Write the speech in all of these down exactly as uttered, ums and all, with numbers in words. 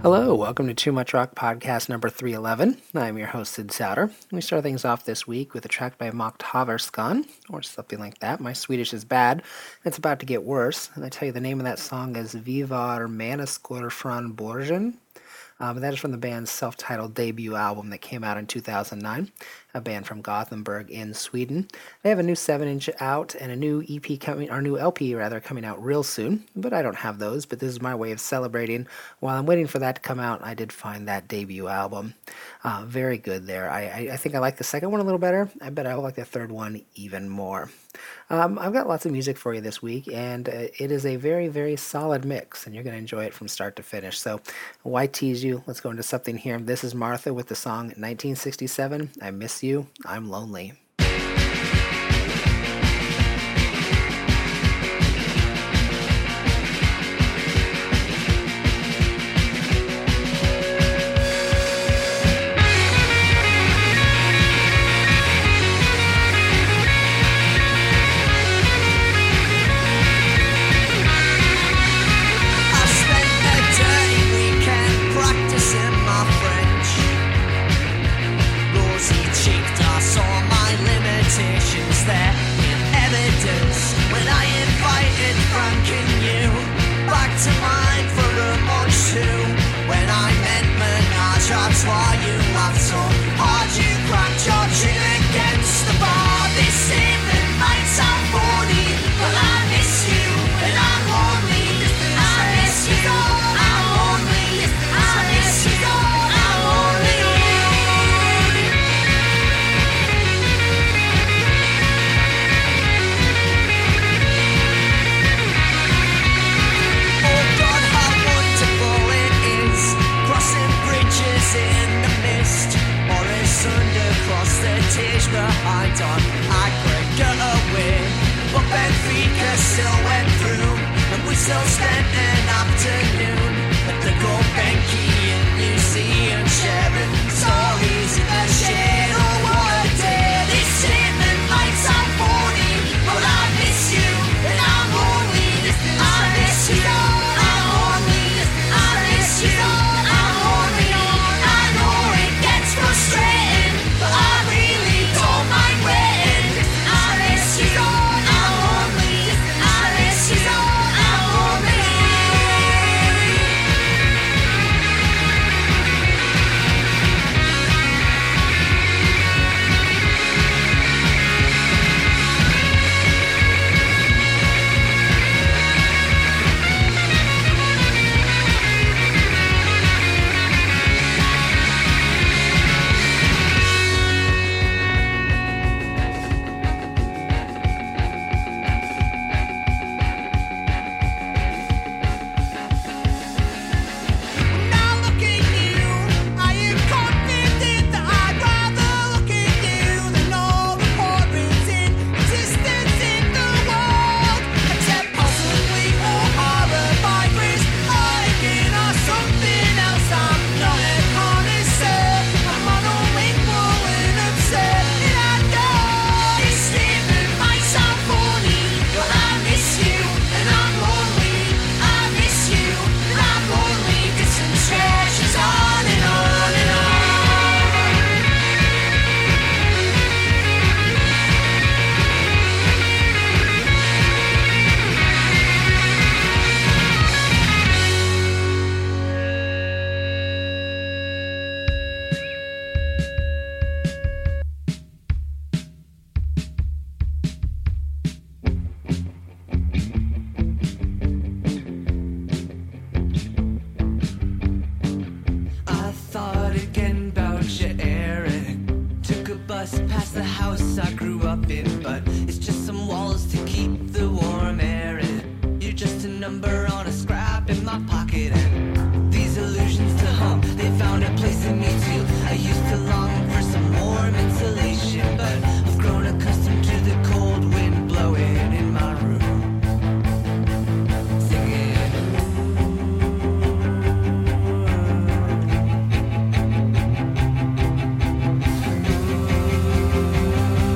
Hello, welcome to Too Much Rock Podcast number three eleven. I'm your host, Sid Souter. We start things off this week with a track by Mokt Haverskan, or something like that. My Swedish is bad. It's about to get worse. And I tell you, the name of that song is Vivar Människor från Borgen. Uh, but that is from the band's self-titled debut album that came out in two thousand nine, a band from Gothenburg in Sweden. They have a new seven inch out and a new E P coming, or new L P rather, coming out real soon, but I don't have those, but this is my way of celebrating. While I'm waiting for that to come out, I did find that debut album. Uh, very good there. I, I, I think I like the second one a little better. I bet I will like the third one even more. Um, I've got lots of music for you this week, and uh, it is a very, very solid mix, and you're going to enjoy it from start to finish. So why tease you? Let's go into something here. This is Martha with the song nineteen sixty-seven, I Miss You, I'm Lonely.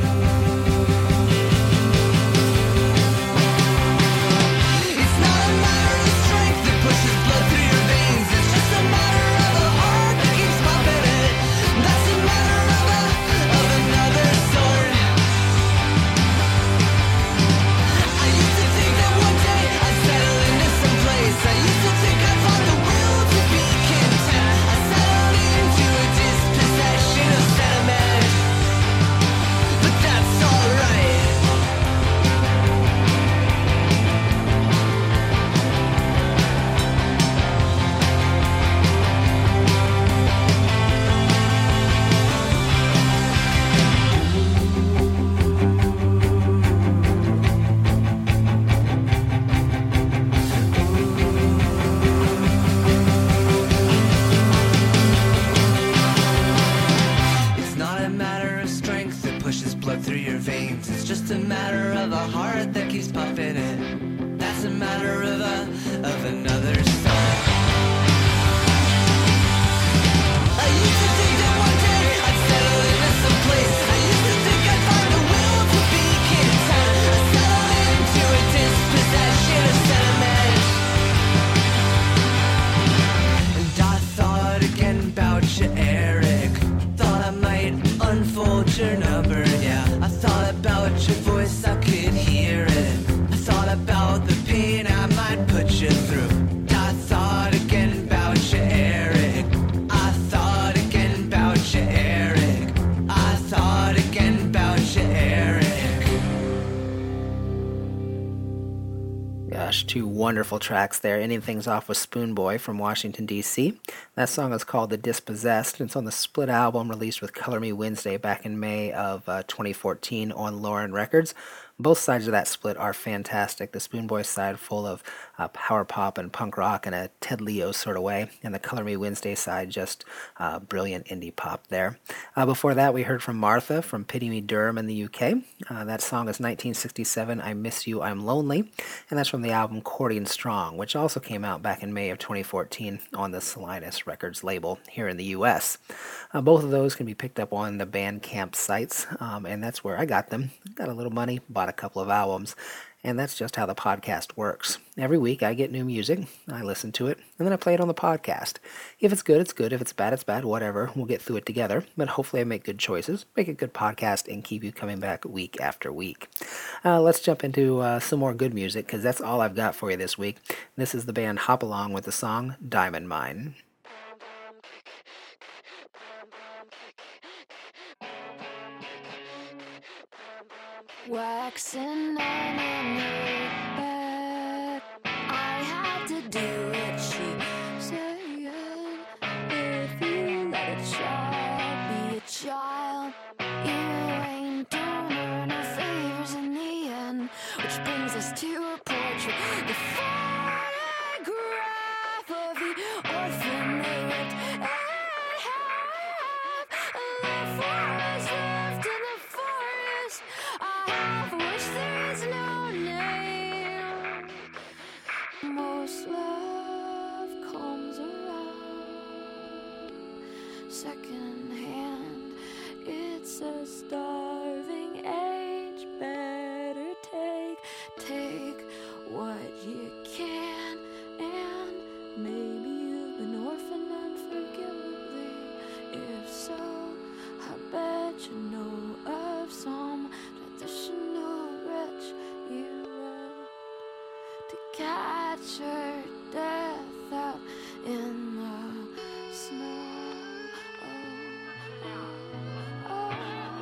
It's not a Two wonderful tracks there. Ending things off with Spoon Boy from Washington, D C. That song is called The Dispossessed, and it's on the split album released with Color Me Wednesday back in May of uh, twenty fourteen on Lauren Records. Both sides of that split are fantastic. The Spoon Boy side full of uh, power pop and punk rock in a Ted Leo sort of way, and the Color Me Wednesday side just uh, brilliant indie pop there. Uh, before that, we heard from Martha from Pity Me Durham in the U K. Uh, that song is nineteen sixty-seven, I Miss You, I'm Lonely, and that's from the album Accordion Strong, which also came out back in May of twenty fourteen on the Salinas Records label here in the U S. Uh, both of those can be picked up on the Bandcamp sites, um, and that's where I got them. Got a little money, bought a couple of albums, and that's just how the podcast works. Every week I get new music, I listen to it, and then I play it on the podcast. If it's good, it's good. If it's bad, it's bad. Whatever. We'll get through it together, but hopefully I make good choices, make a good podcast, and keep you coming back week after week. Uh, let's jump into uh, some more good music, because that's all I've got for you this week. This is the band Hop Along with the song Diamond Mine. Waxing on a new bed, I had to do it, she said. If you let a child be a child, you ain't doing her no favors in the end. Which brings us to a portrait, the photograph of the orphan they ripped in half. The forest left in the forest, I wish there is no name. Most love comes around second hand. It's a starving age. Better take, take what you can. And maybe you've been orphaned unforgivably. If so, I bet you know of some traditional wretch you wrote to catch her death out in the snow. Oh,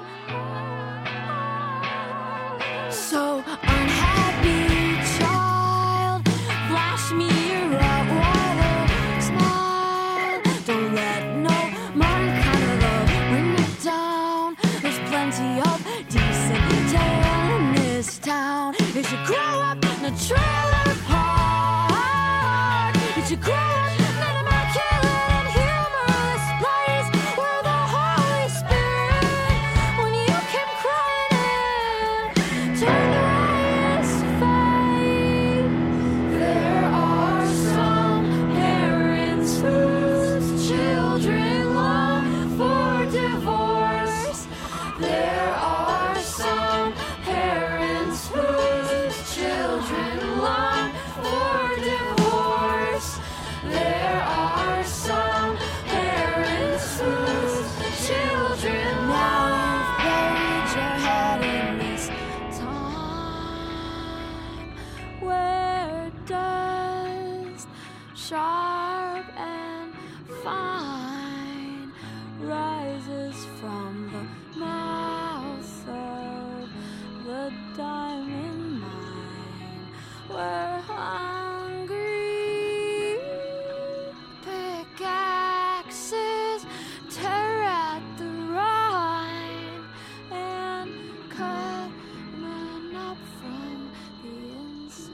oh, oh. So unhappy child, flash me your Rottweiler smile. Don't let no modern kind of love bring you down. There's plenty of decent tale in this town. You should grow up in a trailer park. You should grow up in an immaculate and humorless place where the Holy Spirit, when you came crying in, turned around his face. There are some parents whose children long for divorce. There are some parents whose children long for divorce. There are some parents whose children now you've buried your head in this time where dust sharp and fine rises from the mouth of the diamond mine. We're hungry. Pickaxes tear at the rind and cut men up from the inside.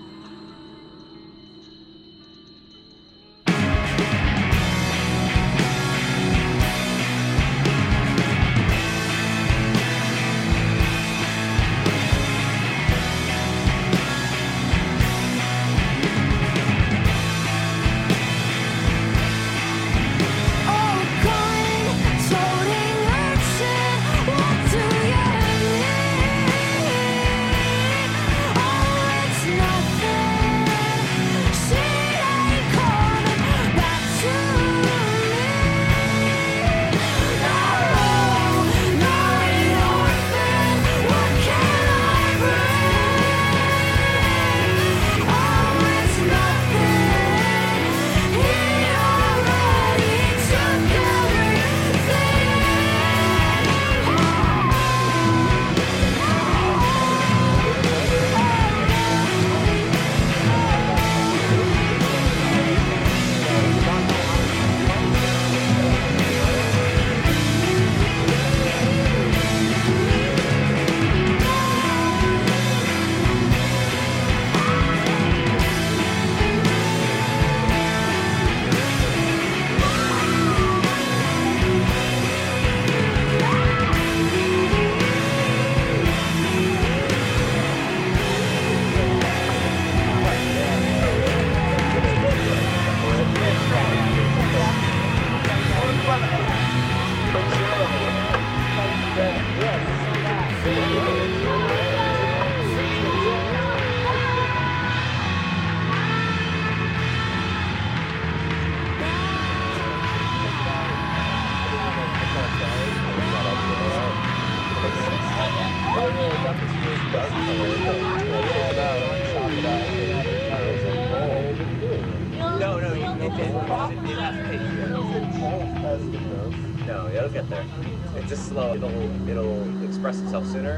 No, it'll get there. It's just slow. It'll it'll express itself sooner.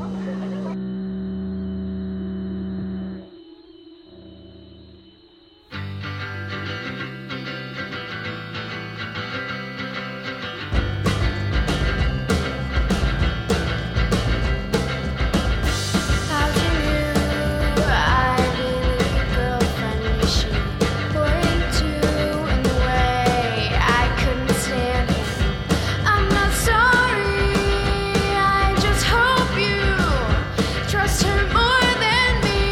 How'd you know I really girlfriend was she? Poured into in a way I couldn't stand it. I'm not sorry. I just hope you trust her more than me.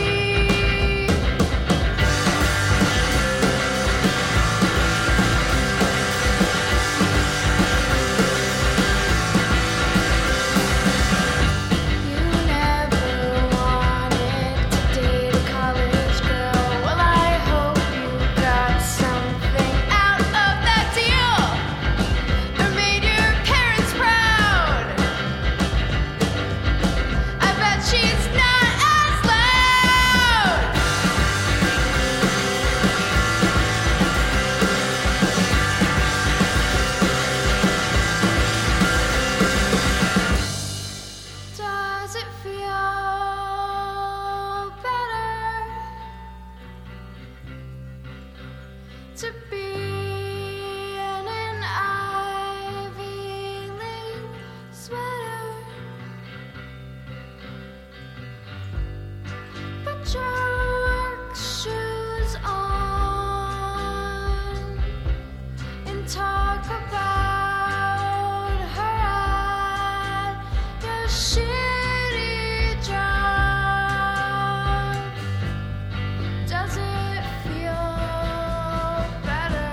You never wanted to date a college girl. Well, I hope you got something out of that deal, or made your parents proud. I bet she's not as loud. Does it feel better to be in an Ivy League sweater? Put your shoes on and talk about her at your shitty job. Does it feel better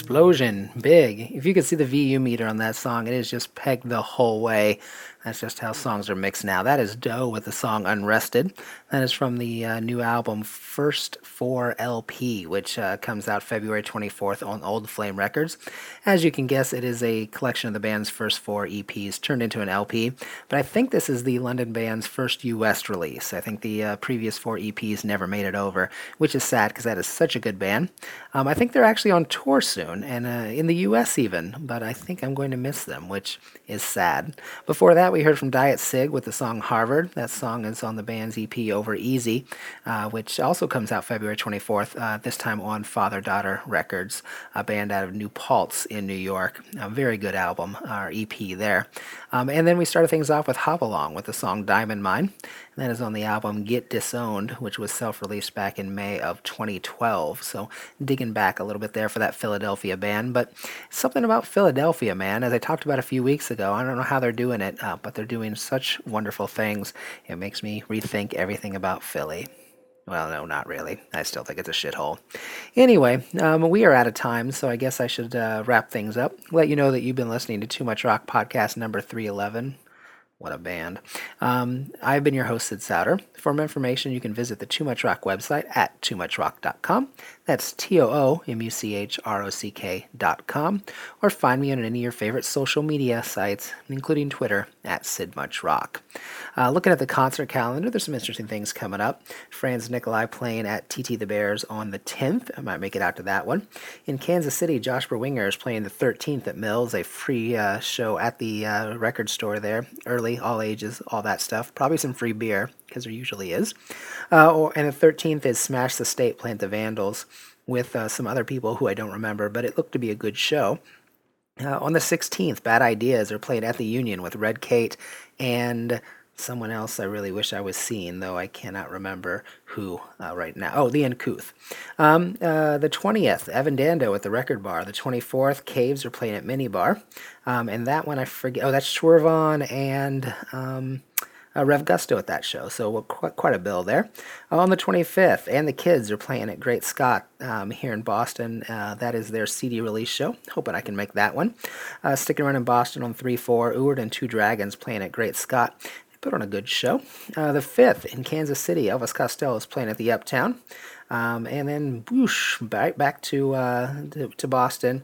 Explosion, big. If you could see the V U meter on that song, it is just pegged the whole way. That's just how songs are mixed now. That is Doe with the song Unrested. That is from the uh, new album First four L P, which uh, comes out February twenty-fourth on Old Flame Records. As you can guess, it is a collection of the band's first four E Ps turned into an L P, but I think this is the London band's first U S release. I think the uh, previous four E Ps never made it over, which is sad because that is such a good band. Um, I think they're actually on tour soon, and uh, in the U S even, but I think I'm going to miss them, which is sad. Before that, we heard from Diet Sig with the song Harvard. That song is on the band's E P Over Easy, uh, which also comes out February twenty-fourth, uh, this time on Father Daughter Records, a band out of New Paltz in New York. A very good album, our E P there. Um, and then we started things off with Hopalong with the song Diamond Mine. And that is on the album Get Disowned, which was self-released back in May of twenty twelve. So digging back a little bit there for that Philadelphia band. But something about Philadelphia, man, as I talked about a few weeks ago, I don't know how they're doing it, uh, but they're doing such wonderful things. It makes me rethink everything about Philly. Well, no, not really. I still think it's a shithole. Anyway, um, we are out of time, so I guess I should uh, wrap things up. Let you know that you've been listening to Too Much Rock Podcast number three eleven. What a band. Um, I've been your host, Sid Souter. For more information, you can visit the Too Much Rock website at too much rock dot com. That's T O O M U C H R O C K dot com. Or find me on any of your favorite social media sites, including Twitter, at SidMuchRock. Uh, looking at the concert calendar, there's some interesting things coming up. Franz Nikolai playing at T T the Bears on the tenth. I might make it out to that one. In Kansas City, Josh Berwinger is playing the thirteenth at Mills, a free uh, show at the uh, record store there. Early, all ages, all that stuff. Probably some free beer, because there usually is. Uh, or, and the thirteenth is Smash the State playing at the Vandals with uh, some other people who I don't remember, but it looked to be a good show. Uh, on the sixteenth, Bad Ideas are playing at the Union with Red Kate and someone else I really wish I was seeing, though I cannot remember who uh, right now. Oh, The Uncouth. Um, uh, the twentieth, Evan Dando at the Record Bar. The twenty-fourth, Caves are playing at Minibar. Um, and that one I forget. Oh, that's Swervon and um, uh, Rev Gusto at that show. So well, quite, quite a bill there. Uh, on the twenty-fifth, And the Kids are playing at Great Scott um, here in Boston. Uh, that is their C D release show. Hoping I can make that one. Uh, sticking around in Boston on three four, Eward and Two Dragons playing at Great Scott. Put on a good show. Uh, the fifth, in Kansas City, Elvis Costello is playing at the Uptown. Um, and then, whoosh, back, back to, uh, to to Boston.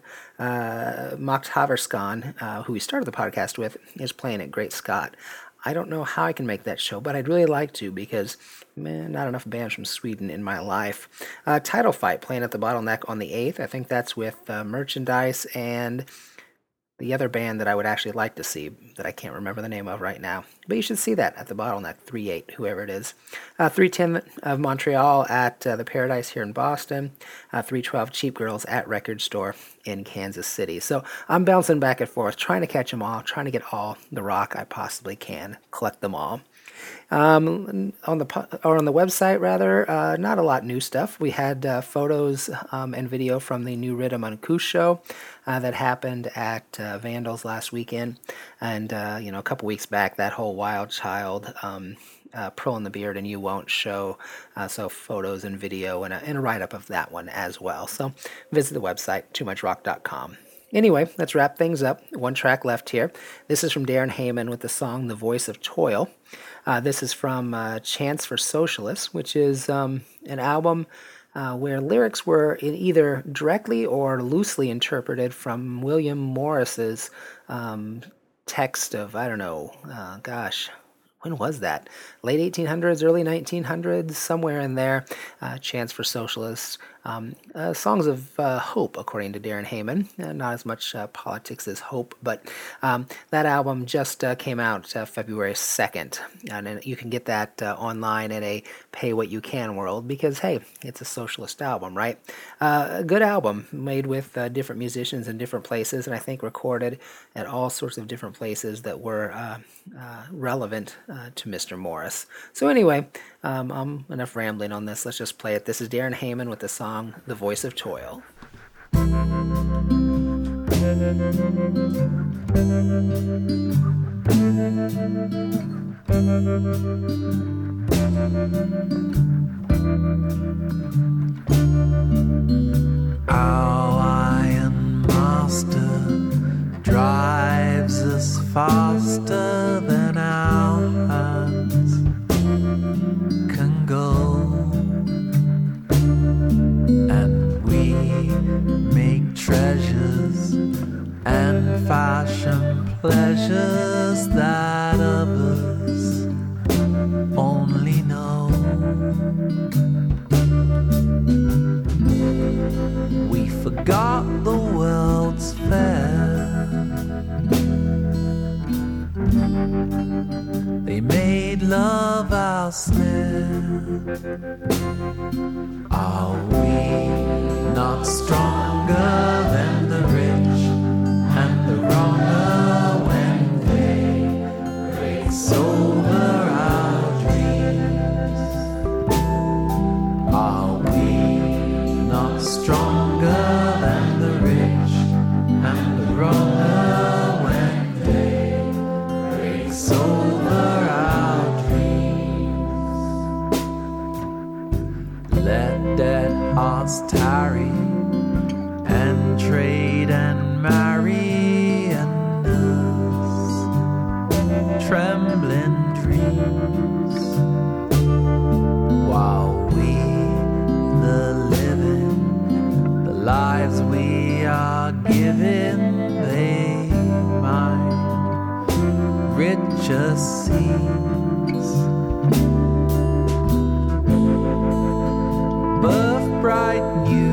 Uh, Macht Haverskan, uh, who we started the podcast with, is playing at Great Scott. I don't know how I can make that show, but I'd really like to because, man, not enough bands from Sweden in my life. Uh, Title Fight playing at the Bottleneck on the eighth. I think that's with uh, Merchandise and the other band that I would actually like to see that I can't remember the name of right now. But you should see that at the Bottleneck, three eight, whoever it is. Uh, three ten of Montreal at uh, the Paradise here in Boston. Uh, three twelve Cheap Girls at Record Store in Kansas City. So I'm bouncing back and forth, trying to catch them all, trying to get all the rock I possibly can, collect them all. Um, on the or on the website, rather, uh, not a lot new stuff. We had uh, photos um, and video from the new Rhythm Uncouth show uh, that happened at uh, Vandals last weekend, and uh, you know, a couple weeks back, that whole Wild Child, um, uh, Pearl in the Beard and You Won't show. Uh, so photos and video and a, and a write-up of that one as well. So visit the website, too much rock dot com. Anyway, let's wrap things up. One track left here. This is from Darren Hayman with the song The Voice of Toil. Uh, this is from uh, Chance for Socialists, which is um, an album uh, where lyrics were in either directly or loosely interpreted from William Morris's um, text of, I don't know, uh, gosh, when was that? Late eighteen hundreds, early nineteen hundreds, somewhere in there. Uh, Chance for Socialists. Um, uh, songs of uh, hope, according to Darren Hayman. Uh, not as much uh, politics as hope, but um, that album just uh, came out uh, February second. And, and you can get that uh, online in a pay-what-you-can world because, hey, it's a socialist album, right? Uh, a good album made with uh, different musicians in different places, and I think recorded at all sorts of different places that were uh, uh, relevant uh, to Mister Morris. So anyway, um, I'm enough rambling on this. Let's just play it. This is Darren Hayman with the song The Voice of Toil. All I am master drives us faster than our hands can go, and we make treasures and fashion pleasures that others only know. We forgot the world's fair. They made love our snare. Are we not stronger than the rich and the wronger when they race over our dreams? Are we not stronger than the rich and the wronger when they race over our dreams? Let dead hearts tarry and trade and marry and nurse trembling dreams, while we, the living, the lives we are giving, they mine richer seas. Birth bright new